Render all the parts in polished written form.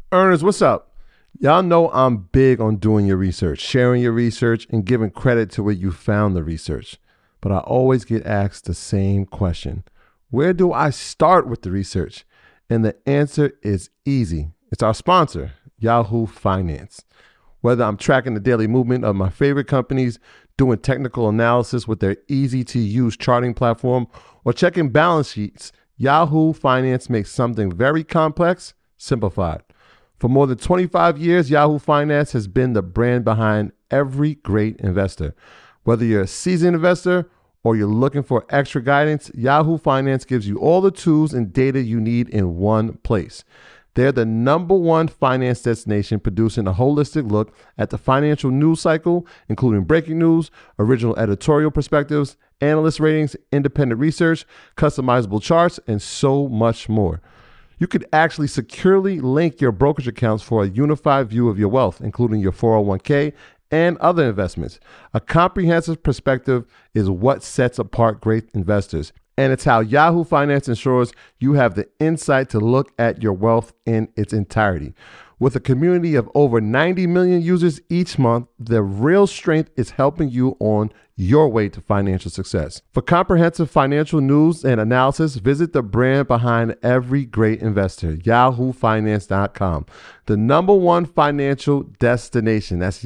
Earners, what's up? Y'all know I'm big on doing your research, sharing your research, and giving credit to where you found the research. But I always get asked the same question. Where do I start with the research? And the answer is easy. It's our sponsor, Yahoo Finance. Whether I'm tracking the daily movement of my favorite companies, doing technical analysis with their easy-to-use charting platform, or checking balance sheets, Yahoo Finance makes something very complex simplified. For more than 25 years, Yahoo Finance has been the brand behind every great investor. Whether you're a seasoned investor or you're looking for extra guidance, Yahoo Finance gives you all the tools and data you need in one place. They're the #1 finance destination, producing a holistic look at the financial news cycle, including breaking news, original editorial perspectives, analyst ratings, independent research, customizable charts, and so much more. You could actually securely link your brokerage accounts for a unified view of your wealth, including your 401k and other investments. A comprehensive perspective is what sets apart great investors, and it's how Yahoo Finance ensures you have the insight to look at your wealth in its entirety. With a community of over 90 million users each month, the real strength is helping you on your way to financial success. For comprehensive financial news and analysis, visit the brand behind every great investor, yahoofinance.com. The #1 financial destination. That's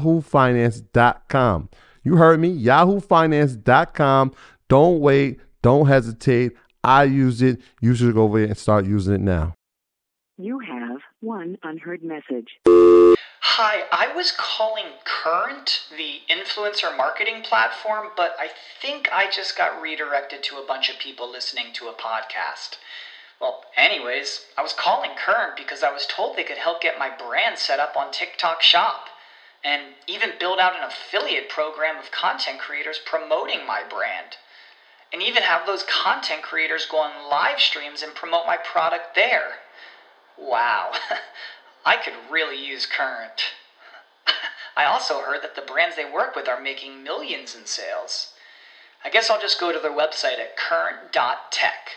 yahoofinance.com. You heard me, yahoofinance.com. Don't wait. Don't hesitate. I use it. You should go over there and start using it now. You have one unheard message. Hi, I was calling Current, the influencer marketing platform, but I think I just got redirected to a bunch of people listening to a podcast. Well, anyways, I was calling Current because I was told they could help get my brand set up on TikTok Shop and even build out an affiliate program of content creators promoting my brand. And even have those content creators go on live streams and promote my product there. Wow, I could really use Current. I also heard that the brands they work with are making millions in sales. I guess I'll just go to their website at current.tech.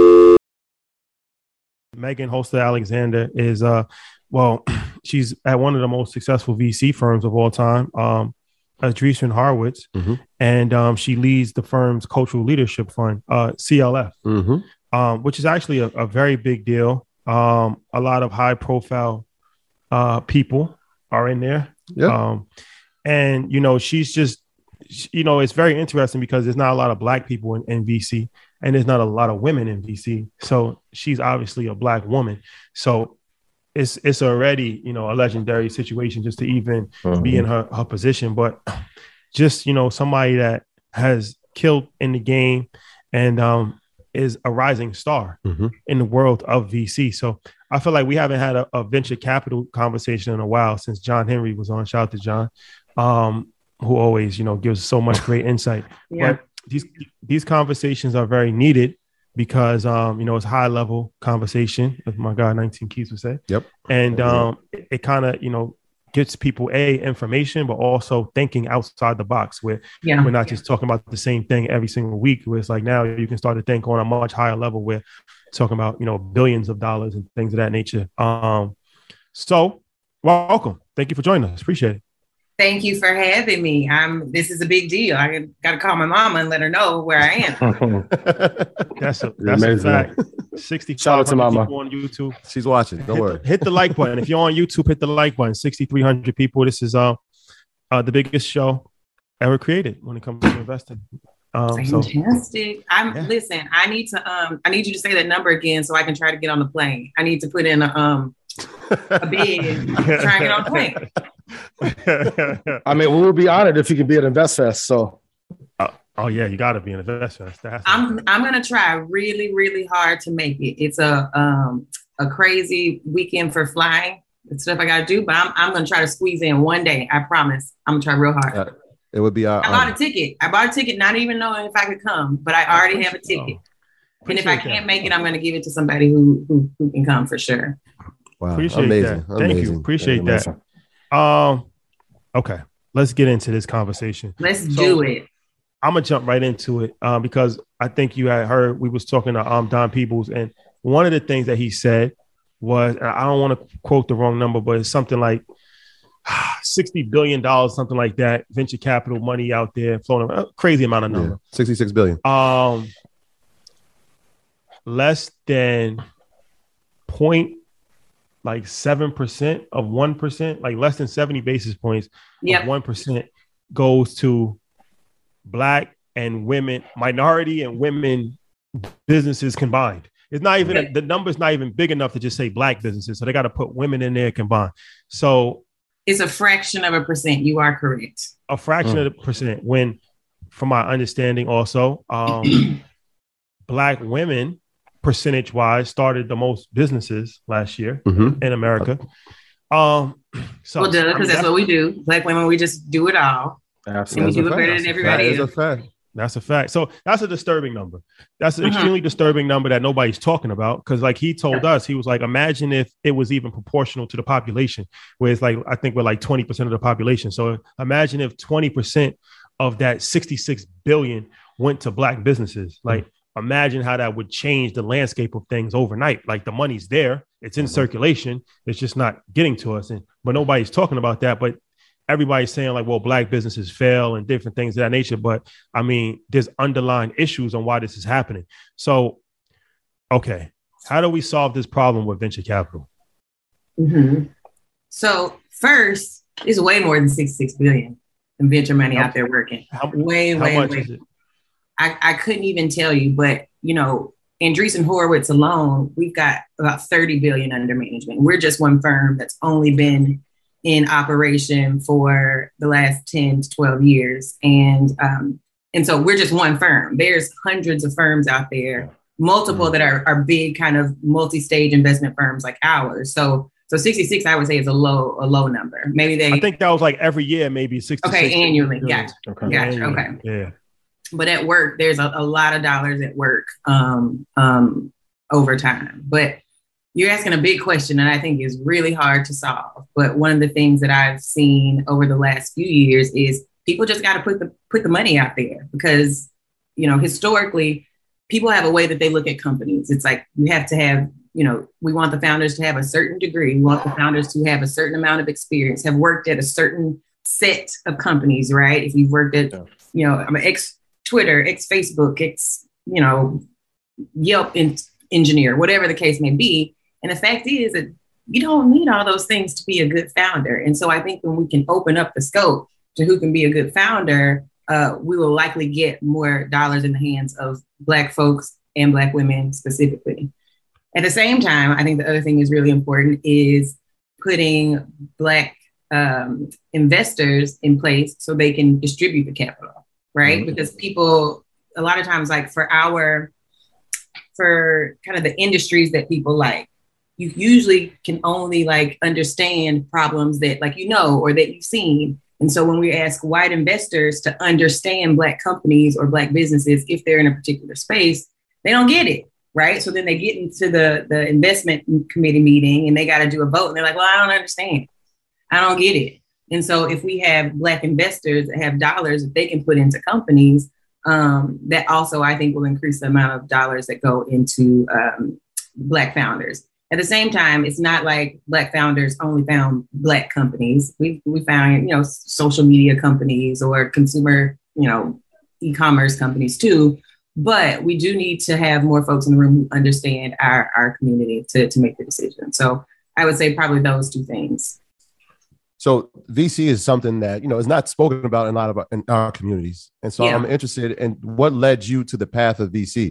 Megan Holster-Alexander is, she's at one of the most successful VC firms of all time, Andreessen Horowitz, and she leads the firm's cultural leadership fund, CLF, which is actually a very big deal. A lot of high profile people are in there. Yep. And, she's just, it's very interesting because there's not a lot of Black people in VC, and there's not a lot of women in VC. So she's obviously a Black woman. So it's already, a legendary situation just to even be in her position. But just, somebody that has killed in the game and is a rising star in the world of VC. So I feel like we haven't had a venture capital conversation in a while since John Henry was on. Shout out to John, who always, gives so much great insight. Yeah. But these conversations are very needed because, it's high level conversation, as my guy 19 Keys would say. Yep. And it kind of, gets people information, but also thinking outside the box where we're not just talking about the same thing every single week, where it's like now you can start to think on a much higher level where talking about, billions of dollars and things of that nature. So welcome. Thank you for joining us. Appreciate it. Thank you for having me. This is a big deal. I got to call my mama and let her know where I am. That's a fact. 6,500 people on YouTube. She's watching. Don't worry. Hit the like button. If you're on YouTube, hit the like button. 6,300 people. This is the biggest show ever created when it comes to investing. Fantastic. Listen, I need you to say that number again so I can try to get on the plane. I need to put in a bid and try and get on the plane. I mean, we would be honored if you could be at InvestFest. So, oh yeah, you got to be in InvestFest. I'm gonna try really, really hard to make it. It's a crazy weekend for flying. It's stuff I got to do, but I'm gonna try to squeeze in one day. I promise. I'm gonna try real hard. It would be. I bought a ticket, not even knowing if I could come, but I already have a ticket. And if I can't make it, I'm gonna give it to somebody who can come for sure. Wow, appreciate amazing. that. Thank you. Appreciate that. Okay, let's get into this conversation. Let's do it. I'm gonna jump right into it because I think you had heard we was talking to Don Peebles, and one of the things that he said was, I don't want to quote the wrong number, but it's something like $60 billion, something like that. Venture capital money out there flowing, a crazy amount of number. Yeah, $66 billion. Less than 0.7% of 1%, like less than 70 basis points of 1% goes to Black and women, minority and women businesses combined. It's not even the number's not even big enough to just say Black businesses. So they got to put women in there combined. So it's a fraction of a percent. You are correct. A fraction of a percent. When, from my understanding, also Black women, percentage wise, started the most businesses last year in America. So because that's what we do. Black women, we just do it all. Absolutely. And we do it better than everybody else. That is a fact. That's a fact. So that's a disturbing number. That's an extremely disturbing number that nobody's talking about. Because like he told us, he was like, imagine if it was even proportional to the population, where it's like, I think we're like 20% of the population. So imagine if 20% of that 66 billion went to Black businesses. Like, imagine how that would change the landscape of things overnight. Like the money's there, it's in circulation, it's just not getting to us. But nobody's talking about that. But everybody's saying like, well, Black businesses fail and different things of that nature. But I mean, there's underlying issues on why this is happening. So, okay, how do we solve this problem with venture capital? So first, it's way more than 66 billion in venture money out there working. Way much is it? I couldn't even tell you, but you know, Andreessen Horowitz alone, we've got about 30 billion under management. We're just one firm that's only been in operation for the last 10 to 12 years. And so we're just one firm. There's hundreds of firms out there, multiple that are big kind of multi-stage investment firms like ours. So 66, I would say, is a low number. Maybe I think that was like every year, maybe 66. Okay, annually. Gotcha. Okay. Yeah. But at work, there's a lot of dollars at work over time. But you're asking a big question that I think is really hard to solve. But one of the things that I've seen over the last few years is people just got to put the money out there because, you know, historically, people have a way that they look at companies. It's like you have to have, you know, we want the founders to have a certain degree. We want the founders to have a certain amount of experience, have worked at a certain set of companies, right? If you've worked at, you know, I'm an ex-Twitter, ex-Facebook, you know, Yelp engineer, whatever the case may be. And the fact is that you don't need all those things to be a good founder. And so I think when we can open up the scope to who can be a good founder, we will likely get more dollars in the hands of Black folks and Black women specifically. At the same time, I think the other thing is really important is putting Black investors in place so they can distribute the capital, right? Because people, a lot of times, like for kind of the industries that people like, you usually can only like understand problems that like, you know, or that you've seen. And so when we ask white investors to understand Black companies or Black businesses, if they're in a particular space, they don't get it, right? So then they get into the investment committee meeting and they got to do a vote. And they're like, well, I don't understand. I don't get it. And so if we have Black investors that have dollars that they can put into companies, that also, I think, will increase the amount of dollars that go into Black founders. At the same time, it's not like Black founders only found Black companies. We found, you know, social media companies or consumer, you know, e-commerce companies too. But we do need to have more folks in the room who understand our community to make the decision. So I would say probably those two things. So VC is something that, you know, is not spoken about in a lot of our communities. And so I'm interested in what led you to the path of VC.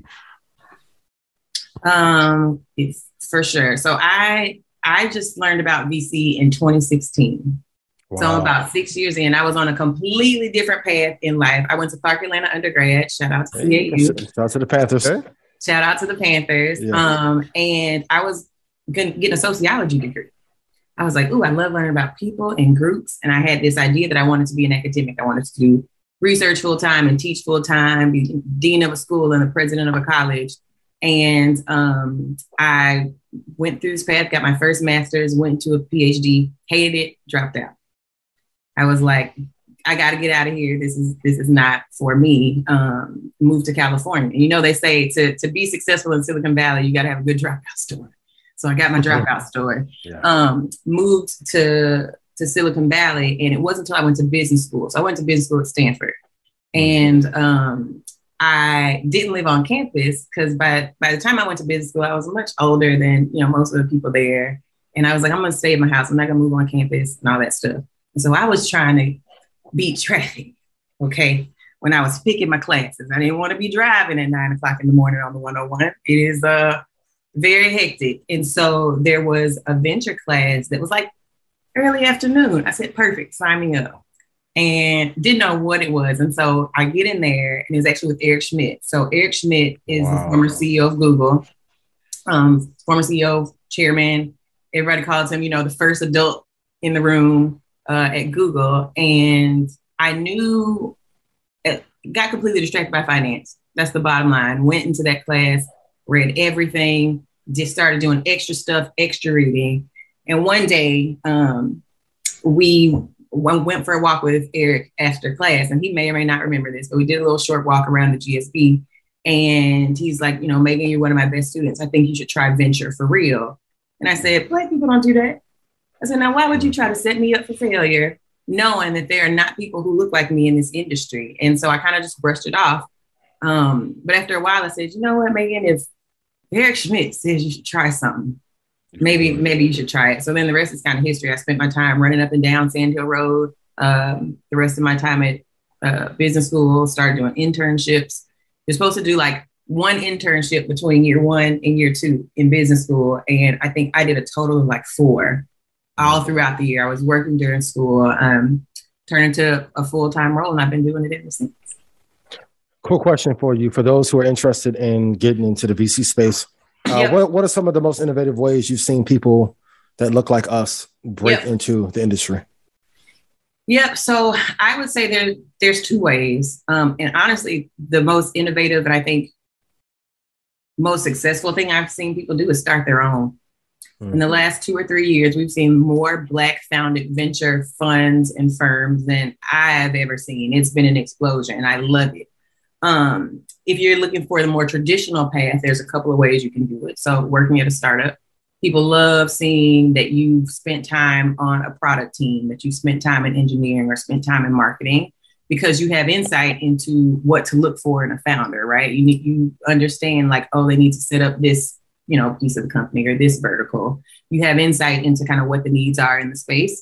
For sure. So I just learned about VC in 2016. Wow. So about 6 years in, I was on a completely different path in life. I went to Clark Atlanta undergrad. Shout out to CAU. Shout out to the Panthers. Okay. Shout out to the Panthers. Yeah. And I was going to get a sociology degree. I was like, ooh, I love learning about people and groups. And I had this idea that I wanted to be an academic. I wanted to do research full time and teach full time, be dean of a school and the president of a college. And I went through this path, got my first master's, went to a PhD, hated it, dropped out. I was like, I got to get out of here. This is not for me. Moved to California. And, you know, they say to be successful in Silicon Valley, you got to have a good dropout story. So I got my dropout story. Moved to Silicon Valley, and it wasn't until I went to business school. So I went to business school at Stanford, and I didn't live on campus because by the time I went to business school, I was much older than most of the people there. And I was like, I'm going to stay at my house. I'm not going to move on campus and all that stuff. And so I was trying to beat traffic. Okay. When I was picking my classes, I didn't want to be driving at 9 o'clock in the morning on the 101. It is very hectic. And so there was a venture class that was like early afternoon. I said, perfect, sign me up. And didn't know what it was. And so I get in there, and it was actually with Eric Schmidt. So Eric Schmidt is the former CEO of Google, former CEO, chairman. Everybody calls him, the first adult in the room at Google. And I knew, got completely distracted by finance. That's the bottom line. Went into that class, read everything, just started doing extra stuff, extra reading. And one day we went for a walk with Eric after class, and he may or may not remember this, but we did a little short walk around the GSB. And he's like, Megan, you're one of my best students. I think you should try venture for real. And I said, Black people don't do that. I said, now, why would you try to set me up for failure, knowing that there are not people who look like me in this industry? And so I kind of just brushed it off. But after a while, I said, you know what, Megan, if Eric Schmidt says you should try something, maybe you should try it. So then the rest is kind of history. I spent my time running up and down Sand Hill Road. The rest of my time at business school, started doing internships. You're supposed to do like one internship between year 1 and year 2 in business school. And I think I did a total of like 4 all throughout the year. I was working during school, turned into a full-time role, and I've been doing it ever since. Cool question for you. For those who are interested in getting into the VC space, what are some of the most innovative ways you've seen people that look like us break into the industry? Yep. So I would say there's 2 ways. And honestly, the most innovative and I think most successful thing I've seen people do is start their own. In the last 2 or 3 years, we've seen more Black founded venture funds and firms than I've ever seen. It's been an explosion, and I love it. If you're looking for the more traditional path, there's a couple of ways you can do it. So working at a startup, people love seeing that you've spent time on a product team, that you spent time in engineering or spent time in marketing, because you have insight into what to look for in a founder, right? You understand like, oh, they need to set up this, piece of the company or this vertical. You have insight into kind of what the needs are in the space.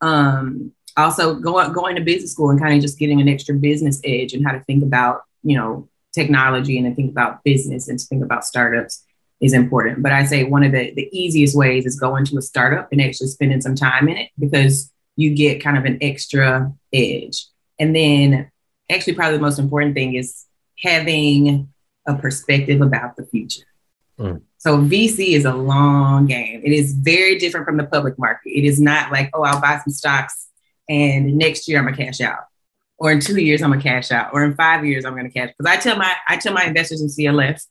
Also going to business school and kind of just getting an extra business edge and how to think about, technology and to think about business and to think about startups is important. But I say one of the easiest ways is going to a startup and actually spending some time in it, because you get kind of an extra edge. And then actually probably the most important thing is having a perspective about the future. So VC is a long game. It is very different from the public market. It is not like, oh, I'll buy some stocks and next year I'm gonna cash out, or in 2 years I'm gonna cash out, or in 5 years I'm gonna cash. Because I tell my investors in CLF,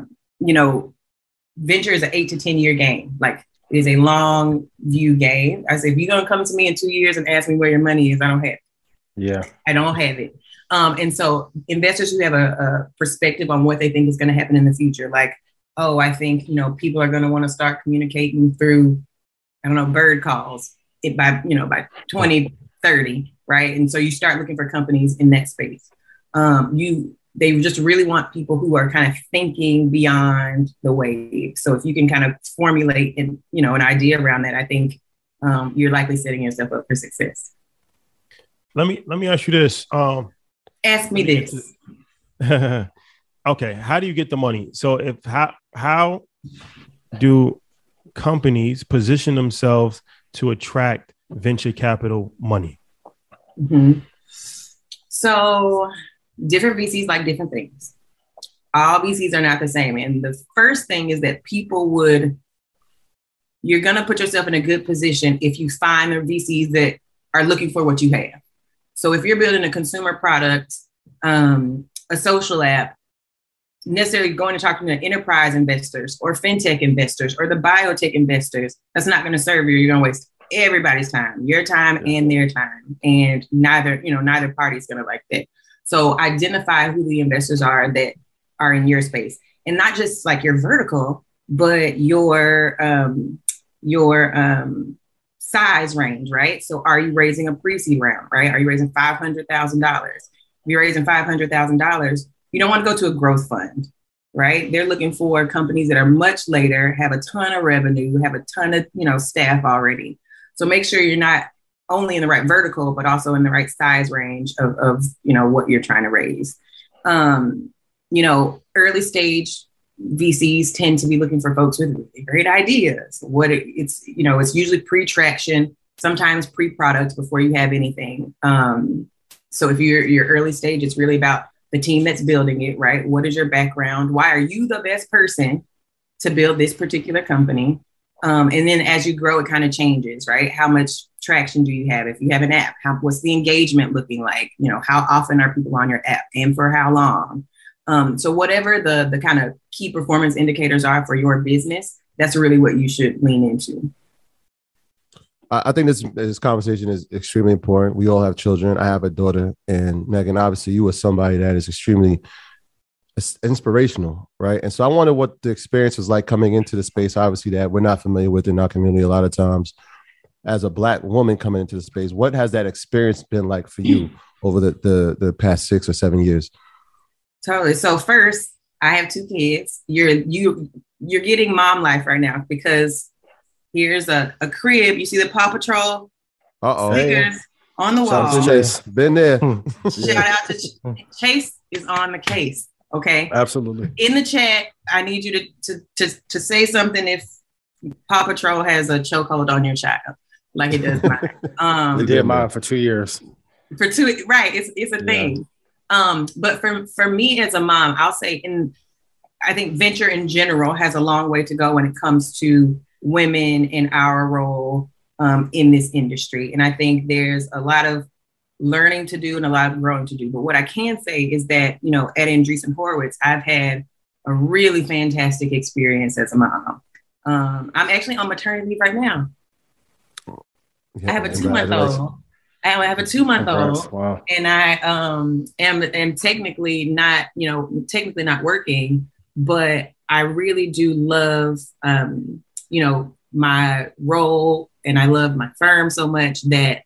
venture is an 8 to 10 year game. Like, it is a long view game. I say, if you're gonna come to me in 2 years and ask me where your money is, I don't have it. Yeah, I don't have it. And so investors who have a perspective on what they think is going to happen in the future, like, oh, I think, people are going to want to start communicating through, bird calls by 2030, right? And so you start looking for companies in that space. They just really want people who are kind of thinking beyond the wave. So if you can kind of formulate an idea around that, I think you're likely setting yourself up for success. Let me ask you this. Ask me this. Okay, how do you get the money? So how do companies position themselves to attract venture capital money? Mm-hmm. So different VCs like different things. All VCs are not the same. And the first thing is that you're going to put yourself in a good position if you find the VCs that are looking for what you have. So if you're building a consumer product, a social app, necessarily going to talk to the enterprise investors or fintech investors or the biotech investors, that's not going to serve you. You're going to waste everybody's time, your time and their time. And neither party is going to like that. So identify who the investors are that are in your space, and not just like your vertical, but your size range, right? So are you raising a pre-seed round, right? Are you raising $500,000? If you're raising $500,000, you don't want to go to a growth fund, right? They're looking for companies that are much later, have a ton of revenue, have a ton of, staff already. So make sure you're not only in the right vertical, but also in the right size range of what you're trying to raise. Early stage VCs tend to be looking for folks with really great ideas. It's usually pre-traction, sometimes pre-product before you have anything. So if you're early stage, it's really about the team that's building it, right? What is your background? Why are you the best person to build this particular company? And then as you grow, it kind of changes, right? How much traction do you have? If you have an app, what's the engagement looking like? How often are people on your app and for how long? So whatever the kind of key performance indicators are for your business, that's really what you should lean into. I think this conversation is extremely important. We all have children. I have a daughter, and Megan, obviously you are somebody that is extremely inspirational, right? And so I wonder what the experience was like coming into the space, obviously, that we're not familiar with in our community a lot of times. As a Black woman coming into the space, what has that experience been like for you over the past 6 or 7 years? Totally. So first, I have 2 kids. You're getting mom life right now, because here's a crib. You see the Paw Patrol stickers on the wall. Shout out to Chase. Been there. Shout out to Chase is on the case. Okay. Absolutely. In the chat, I need you to say something if Paw Patrol has a chokehold on your child, like it does mine. It did mine for 2 years. For 2, right? It's a thing. But for me as a mom, I'll say I think venture in general has a long way to go when it comes to women in our role in this industry. And I think there's a lot of learning to do and a lot of growing to do. But what I can say is that, at Andreessen Horowitz, I've had a really fantastic experience as a mom. I'm actually on maternity leave right now. I have a 2-month-old. I have a 2-month-old. Wow. And I am technically not working, but I really do love, my role, and I love my firm so much that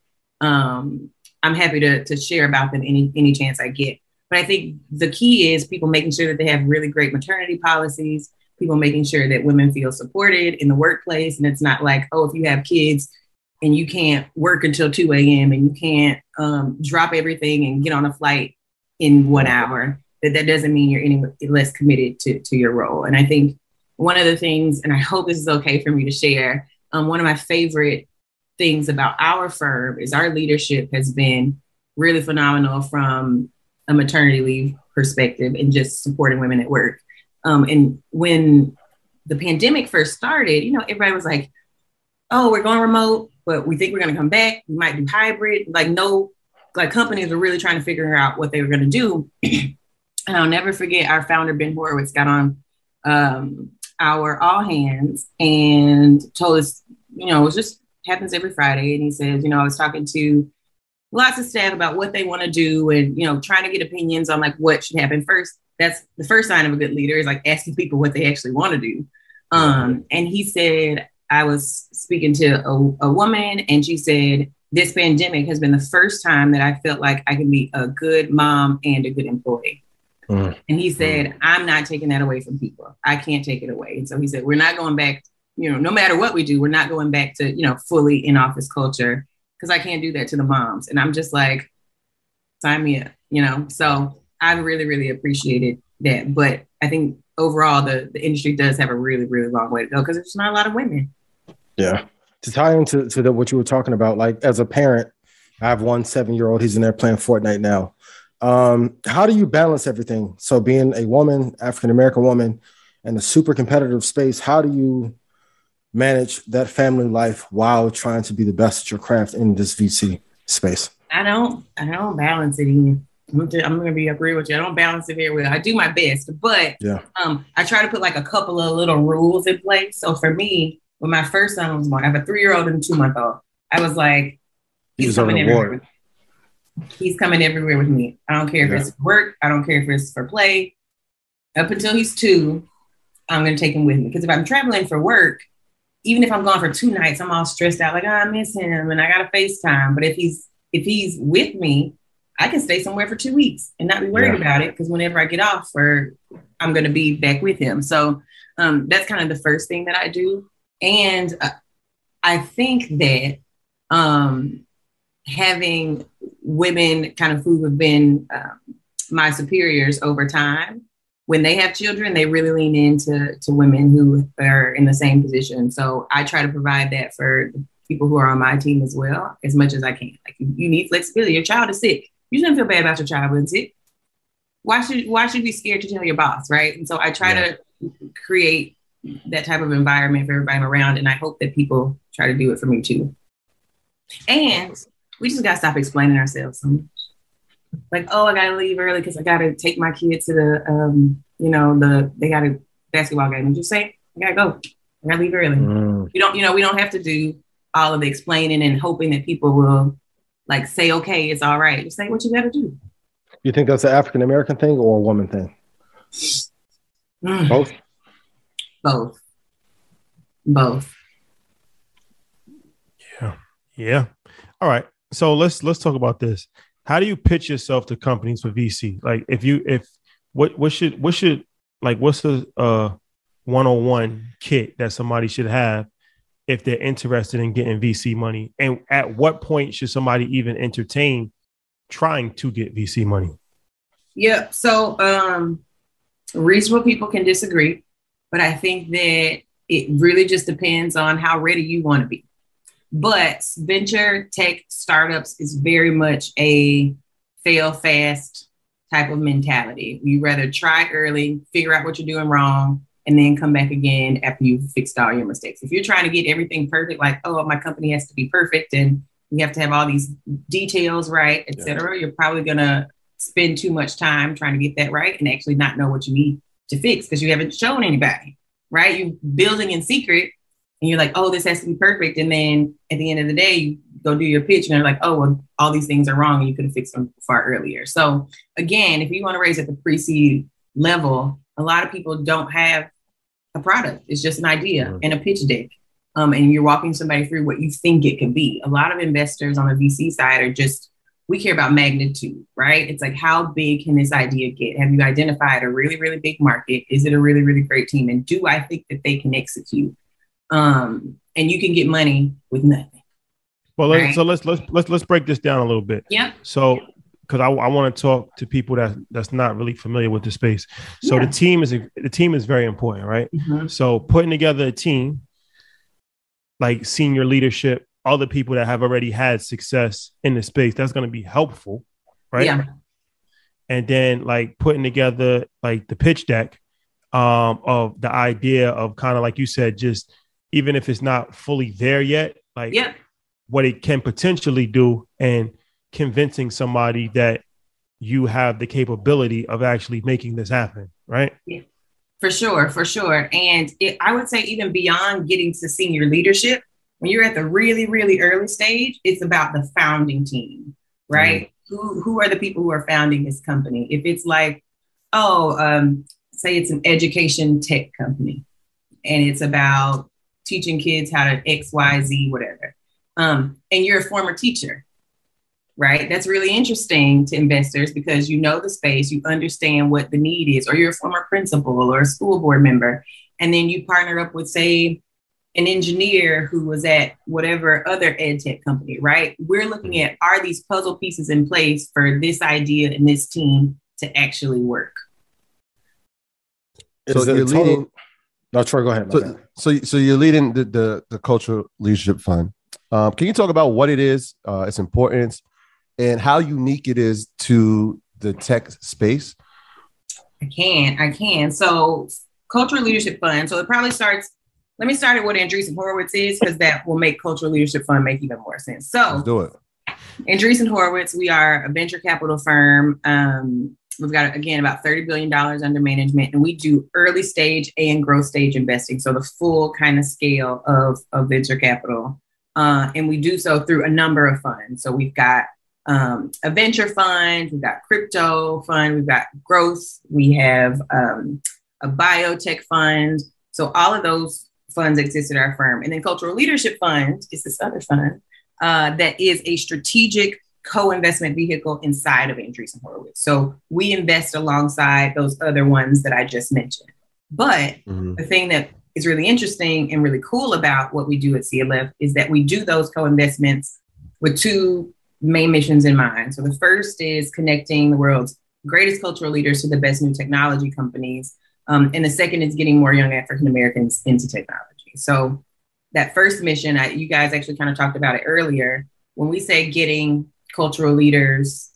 I'm happy to share about them any chance I get. But I think the key is people making sure that they have really great maternity policies, people making sure that women feel supported in the workplace. And it's not like, oh, if you have kids and you can't work until 2 a.m. and you can't drop everything and get on a flight in 1 hour, that doesn't mean you're any less committed to your role. And I think one of the things, and I hope this is okay for me to share, one of my favorite things about our firm is our leadership has been really phenomenal from a maternity leave perspective and just supporting women at work. And when the pandemic first started, everybody was like, oh, we're going remote, but we think we're going to come back. We might do hybrid. Companies were really trying to figure out what they were going to do. And I'll never forget our founder, Ben Horowitz, got on our all hands and told us, it just happens every Friday. And he says, I was talking to lots of staff about what they want to do and, trying to get opinions on what should happen first. That's the first sign of a good leader, is asking people what they actually want to do. And he said, I was speaking to a woman and she said, this pandemic has been the first time that I felt like I can be a good mom and a good employee. And he said, I'm not taking that away from people. I can't take it away. And so he said, we're not going back, no matter what we do, we're not going back to, fully in-office culture, because I can't do that to the moms. And I'm just like, sign me up, So I really, really appreciated that. But I think overall, the industry does have a really, really long way to go because there's not a lot of women. Yeah. To tie into what you were talking about, as a parent, I have one 7-year-old. He's in there playing Fortnite now. How do you balance everything? So being a woman, African-American woman, in a super competitive space, how do you manage that family life while trying to be the best at your craft in this VC space? I don't balance it either. I'm going to agree with you. I don't balance it very well. I do my best, but I try to put a couple of little rules in place. So for me, when my first son was born, I have a 3-year-old and a 2-month-old. I was like, he's coming everywhere. He's coming everywhere with me. I don't care if it's work. I don't care if it's for play. Up until he's 2, I'm going to take him with me. Because if I'm traveling for work, even if I'm gone for 2 nights, I'm all stressed out, like, oh, I miss him and I got to FaceTime. But if he's with me, I can stay somewhere for 2 weeks and not be worried about it, because whenever I get off, I'm going to be back with him. So that's kind of the first thing that I do. And I think that having women kind of who have been my superiors over time, when they have children, they really lean into women who are in the same position. So I try to provide that for the people who are on my team as well, as much as I can. Like, you need flexibility. Your child is sick. You shouldn't feel bad about your child being sick. Why should you be scared to tell your boss, right? And so I try to create that type of environment for everybody around, and I hope that people try to do it for me too. And we just got to stop explaining ourselves so much. Like, oh, I got to leave early because I got to take my kids to they got a basketball game. And just say, I got to go. I got to leave early. We don't have to do all of the explaining and hoping that people will like say, okay, it's all right. Just say what you got to do. You think that's an African-American thing or a woman thing? Both? Both. Yeah. All right. So let's talk about this. How do you pitch yourself to companies for VC? Like, what's the 101 kit that somebody should have if they're interested in getting VC money? And at what point should somebody even entertain trying to get VC money? Yeah. So reasonable people can disagree, but I think that it really just depends on how ready you want to be. But venture tech startups is very much a fail fast type of mentality. You rather try early, figure out what you're doing wrong, and then come back again after you've fixed all your mistakes. If you're trying to get everything perfect, like, oh, my company has to be perfect and we have to have all these details right, et cetera, you're probably going to spend too much time trying to get that right and actually not know what you need to fix because you haven't shown anybody, right? You're building in secret and you're like, oh, this has to be perfect. And then at the end of the day, you go do your pitch and they're like, oh, well, all these things are wrong and you could have fixed them far earlier. So again, if you want to raise at the pre-seed level, a lot of people don't have a product. It's just an idea and a pitch deck. And you're walking somebody through what you think it could be. A lot of investors on the VC side are just, we care about magnitude, right? It's like, how big can this idea get? Have you identified a really, really big market? Is it a really, really great team? And do I think that they can execute? And you can get money with nothing. Well, let's break this down a little bit. Yeah. So, because I want to talk to people that's not really familiar with the space. So the team is very important, right? Mm-hmm. So putting together a team, like senior leadership, other people that have already had success in the space, that's going to be helpful, right? Yeah. And then like putting together like the pitch deck of the idea of kind of like you said, just even if it's not fully there yet, like what it can potentially do and convincing somebody that you have the capability of actually making this happen, right? Yeah. For sure. And I would say even beyond getting to senior leadership, when you're at the really, really early stage, it's about the founding team, right? Mm-hmm. Who are the people who are founding this company? If it's like, say it's an education tech company and it's about teaching kids how to X, Y, Z, whatever. And you're a former teacher, right? That's really interesting to investors because you know the space, you understand what the need is, or you're a former principal or a school board member. And then you partner up with, say, an engineer who was at whatever other ed tech company, right? We're looking at, are these puzzle pieces in place for this idea and this team to actually work? So you're leading. No, Troy, go ahead. So you're leading the Cultural Leadership Fund. Can you talk about what it is, its importance, and how unique it is to the tech space? I can. So Cultural Leadership Fund. So it probably starts. Let me start at what Andreessen Horowitz is, because that will make Cultural Leadership Fund make even more sense. So let's do it. Andreessen Horowitz, we are a venture capital firm. We've got, again, about $30 billion under management, and we do early stage and growth stage investing. So the full kind of scale of venture capital. And we do so through a number of funds. So we've got a venture fund, we've got crypto fund, we've got growth, we have a biotech fund. So all of those funds exist at our firm. And then Cultural Leadership Fund is this other fund that is a strategic co-investment vehicle inside of Andreessen Horowitz. So we invest alongside those other ones that I just mentioned. But the thing that is really interesting and really cool about what we do at CLF is that we do those co-investments with two main missions in mind. So the first is connecting the world's greatest cultural leaders to the best new technology companies. And the second is getting more young African Americans into technology. So that first mission, you guys actually kind of talked about it earlier. When we say getting cultural leaders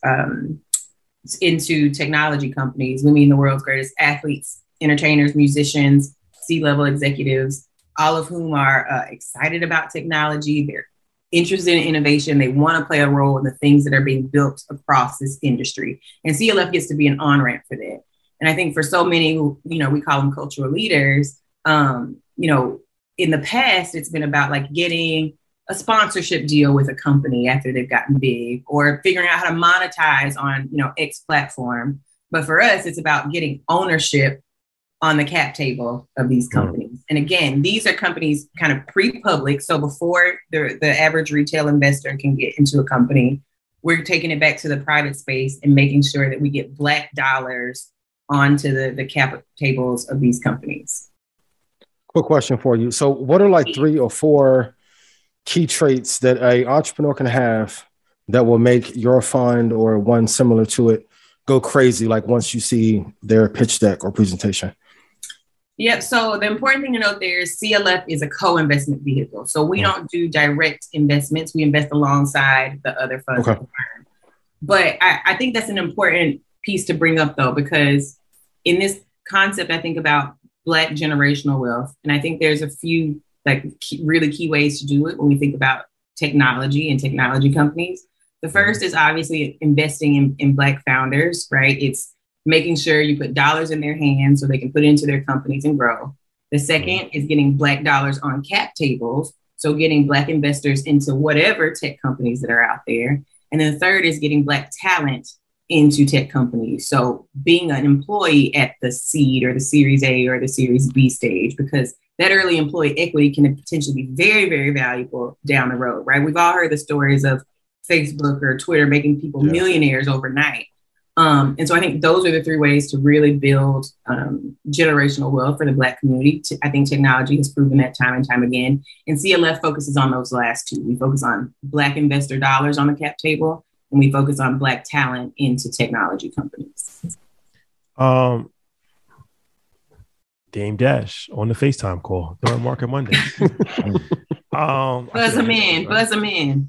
into technology companies, we mean the world's greatest athletes, entertainers, musicians, C-level executives, all of whom are excited about technology. They're interested in innovation. They want to play a role in the things that are being built across this industry. And CLF gets to be an on-ramp for that. And I think for so many, we call them cultural leaders, in the past, it's been about like getting a sponsorship deal with a company after they've gotten big, or figuring out how to monetize on, X platform. But for us, it's about getting ownership on the cap table of these companies. And again, these are companies kind of pre-public. So before the average retail investor can get into a company, we're taking it back to the private space and making sure that we get Black dollars onto the cap tables of these companies. Quick question for you. So what are like 3 or 4 key traits that an entrepreneur can have that will make your fund or one similar to it go crazy, like once you see their pitch deck or presentation? Yep. So the important thing to note there is CLF is a co-investment vehicle. So we don't do direct investments. We invest alongside the other funds. Okay. But I think that's an important piece to bring up, though, because in this concept, I think about Black generational wealth. And I think there's a few really key ways to do it when we think about technology and technology companies. The first is obviously investing in Black founders, right? It's making sure you put dollars in their hands so they can put it into their companies and grow. The second is getting Black dollars on cap tables. So getting Black investors into whatever tech companies that are out there. And then the third is getting Black talent into tech companies. So being an employee at the seed or the Series A or the Series B stage, because that early employee equity can potentially be very, very valuable down the road, right? We've all heard the stories of Facebook or Twitter making people millionaires overnight. And so I think those are the 3 ways to really build generational wealth for the Black community. I think technology has proven that time and time again. And CLF focuses on those last 2. We focus on Black investor dollars on the cap table, and we focus on Black talent into technology companies. Dame Dash on the FaceTime call during Market Monday. Buzz him in.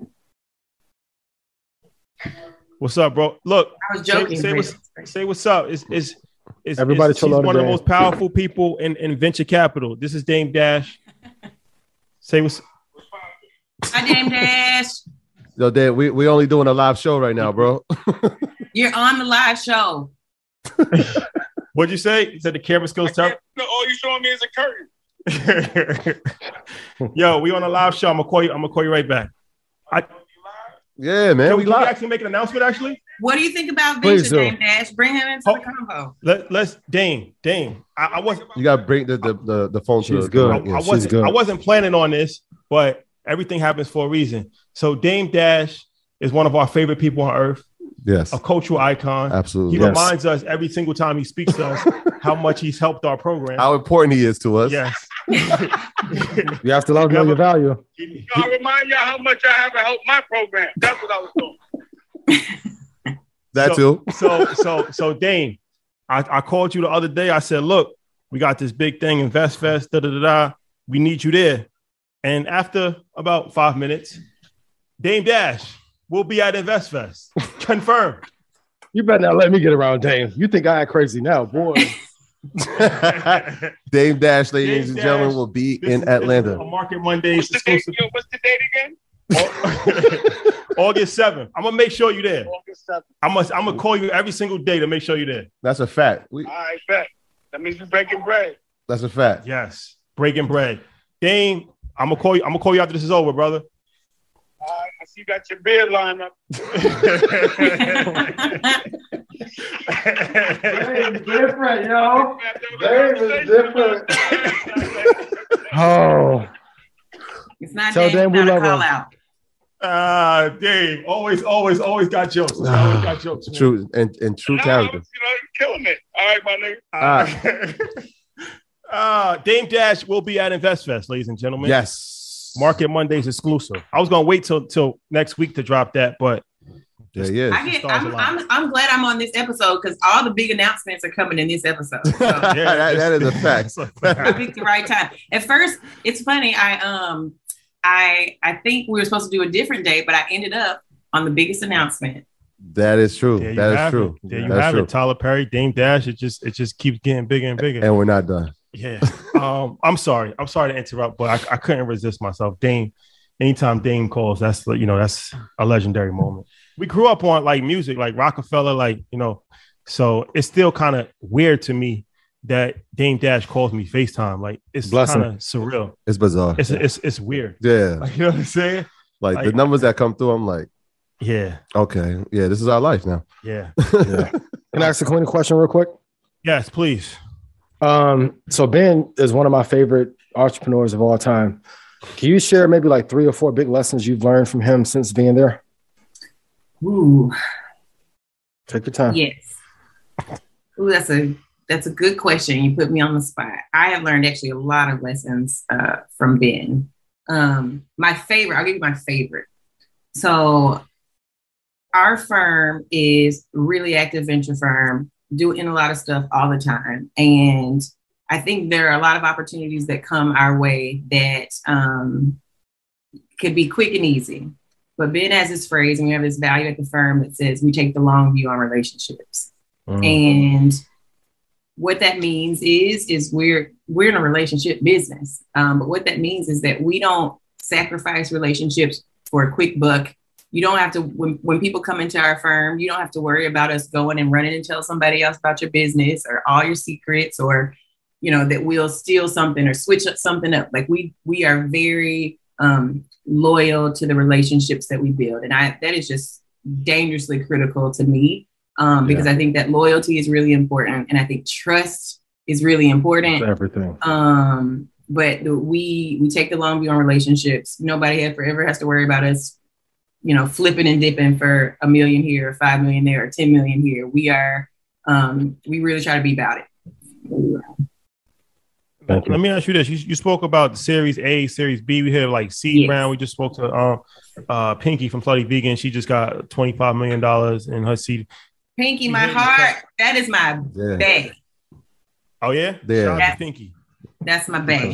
What's up, bro? Look, I was joking. Say what's up. It's everybody. She's one of the most powerful people in venture capital. This is Dame Dash. Say what's. Hi, Dame Dash. Yo, Dave, we only doing a live show right now, bro. You're on the live show. What'd you say? You said the camera skills tough. No, all you showing me is a curtain. Yo, we on a live show. I'm gonna call you right back. Yeah, man. Can we actually make an announcement, actually? What do you think about venture, Dame Dash? Bring him into the convo. Let's Dame. I wasn't. You gotta bring the phone to the good. I wasn't planning on this, but everything happens for a reason. So Dame Dash is one of our favorite people on earth. Yes. A cultural icon. Absolutely. He reminds us every single time he speaks to us how much he's helped our program. How important he is to us. Yes. You have to love your value. I remind y'all how much I have helped my program. That's what I was doing. That too. So Dame, I called you the other day. I said, look, we got this big thing, InvestFest, we need you there. And after about 5 minutes, Dame Dash will be at InvestFest. Confirmed. You better not let me get around Dame. You think I act crazy now, boy. Dame Dash, ladies and gentlemen, will be in Atlanta. On Market Monday. What's the date again? August 7th. I'm gonna make sure you're there. August 7th. I'm gonna call you every single day to make sure you're there. That's a fact. All right, bet. That means we're breaking bread. That's a fact. Yes, breaking bread. Dame, I'm gonna call you after this is over, brother. I see you got your beard lined up. Dave's different, yo. Dave is different. Oh. It's not Tell Dave, Dave we not a love call him. out. Dave, always got jokes. Always got jokes. Man. True and true character. You're killing it. All right, my nigga. Dame Dash will be at InvestFest, ladies and gentlemen. Yes. Market Mondays exclusive. I was gonna wait till next week to drop that, but Yeah, yeah. I'm glad I'm on this episode because all the big announcements are coming in this episode. So that is a fact. I picked the right time. At first, it's funny. I think we were supposed to do a different day, but I ended up on the biggest announcement. That is true. That is true. There you have it. Tyler Perry, Dame Dash. It just keeps getting bigger and bigger. And we're not done. Yeah. I'm sorry to interrupt, but I couldn't resist myself. Dame, anytime Dame calls, that's a legendary moment. We grew up on like music, like Rockefeller, so it's still kind of weird to me that Dame Dash calls me FaceTime. Like it's kind of surreal. It's bizarre. It's weird. Yeah. Like, you know what I'm saying? Like the numbers that come through, I'm like, yeah. Okay. Yeah, this is our life now. Yeah. Yeah. Can I ask the Queen a question real quick? Yes, please. So Ben is one of my favorite entrepreneurs of all time. Can you share maybe like 3 or 4 big lessons you've learned from him since being there? Ooh. Take your time. Yes. Ooh, that's a good question. You put me on the spot. I have learned actually a lot of lessons from Ben. My favorite, I'll give you my favorite. So our firm is a really active venture firm, doing a lot of stuff all the time. And I think there are a lot of opportunities that come our way that could be quick and easy. But Ben has this phrase, and we have this value at the firm that says we take the long view on relationships. And what that means is we're in a relationship business. But what that means is that we don't sacrifice relationships for a quick buck. You don't have to, when people come into our firm, you don't have to worry about us going and running and tell somebody else about your business or all your secrets, or, that we'll steal something or switch something up. Like we are very loyal to the relationships that we build. And that is just dangerously critical to me because I think that loyalty is really important. And I think trust is really important. Everything. But we take the long view on relationships. Nobody ever has to worry about us, flipping and dipping for $1 million here, or 5 million there, or 10 million here. We really try to be about it. Let me ask you this. You spoke about Series A, Series B. We have like seed round. We just spoke to Pinky from Slutty Vegan. She just got $25 million in her seed. Pinky, my heart. That is my bae. Oh, yeah? Yeah. Shout out to Pinky. That's my bae.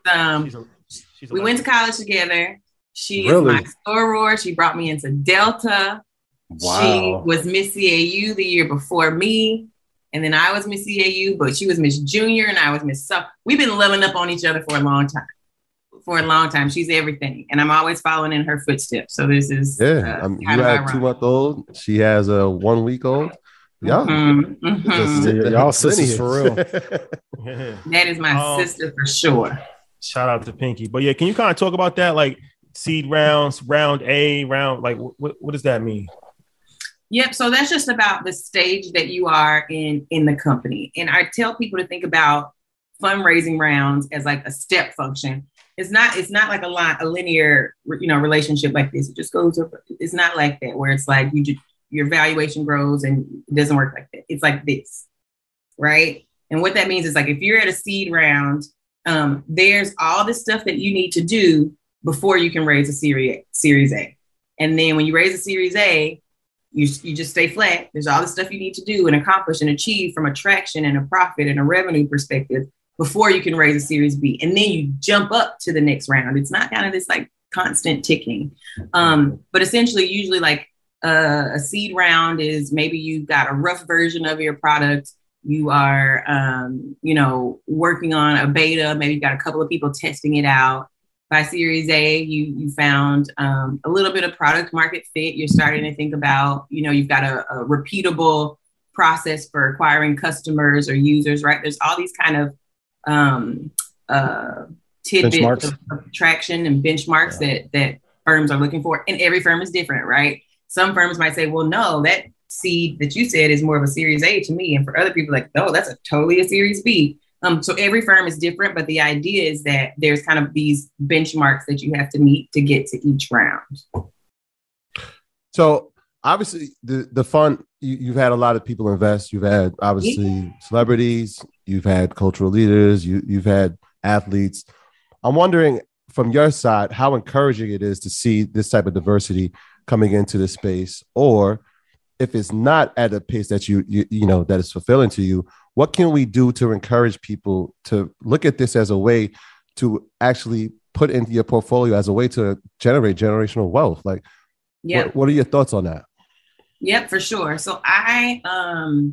She's we went to college together. She is my soror. She brought me into Delta. Wow. She was Miss CAU the year before me. And then I was Miss CAU, but she was Miss Junior and I was Miss Sub. We've been leveling up on each other for a long time. She's everything. And I'm always following in her footsteps. So this is you have a 2-month-old. She has a 1-week-old. Yeah. Y'all sisters for real. That is my sister for sure. Shout out to Pinky. But yeah, can you kind of talk about that? Like seed rounds, round A, round, like what does that mean? Yep. So that's just about the stage that you are in the company. And I tell people to think about fundraising rounds as like a step function. It's not like a linear, relationship like this. It just goes up. It's not like that where it's like your valuation grows and it doesn't work like that. It's like this, right? And what that means is like if you're at a seed round, there's all this stuff that you need to do before you can raise a Series A. And then when you raise a Series A, you just stay flat. There's all the stuff you need to do and accomplish and achieve from a traction and a profit and a revenue perspective before you can raise a Series B. And then you jump up to the next round. It's not kind of this like constant ticking. But essentially, usually like a seed round is maybe you've got a rough version of your product. You are, working on a beta. Maybe you've got a couple of people testing it out. By Series A, you found a little bit of product market fit. You're starting to think about, you've got a repeatable process for acquiring customers or users, right? There's all these kind of tidbits of traction and benchmarks that firms are looking for. And every firm is different, right? Some firms might say, well, no, seed that you said is more of a Series A to me, and for other people, like, oh, that's totally a Series B. So every firm is different, but the idea is that there's kind of these benchmarks that you have to meet to get to each round. So obviously the fund, you've had a lot of people invest. You've had obviously celebrities, you've had cultural leaders, you've had athletes. I'm wondering from your side, how encouraging it is to see this type of diversity coming into the space, or if it's not at a pace that you know, that is fulfilling to you, what can we do to encourage people to look at this as a way to actually put into your portfolio as a way to generate generational wealth? Like, what are your thoughts on that? Yep, for sure. So the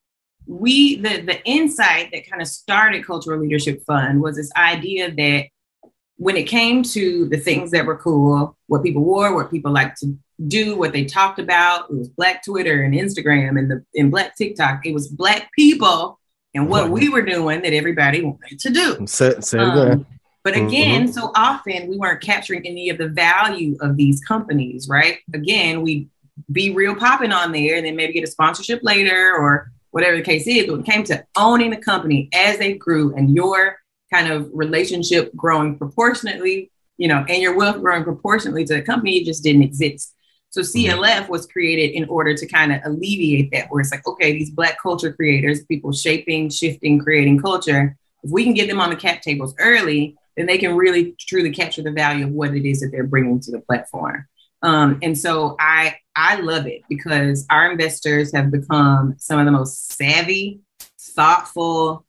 insight that kind of started Cultural Leadership Fund was this idea that when it came to the things that were cool, what people wore, what people liked to do, what they talked about, it was Black Twitter and Instagram and Black TikTok. It was Black people and what we were doing that everybody wanted to do. Say it again. But again, so often we weren't capturing any of the value of these companies, right? Again, we be real popping on there and then maybe get a sponsorship later or whatever the case is. But when it came to owning the company as they grew and your kind of relationship growing proportionately, you know, and your wealth growing proportionately to the company, it just didn't exist. So CLF was created in order to kind of alleviate that, where it's like, okay, these Black culture creators, people shaping, shifting, creating culture, if we can get them on the cap tables early, then they can really truly capture the value of what it is that they're bringing to the platform. And so I love it because our investors have become some of the most savvy, thoughtful,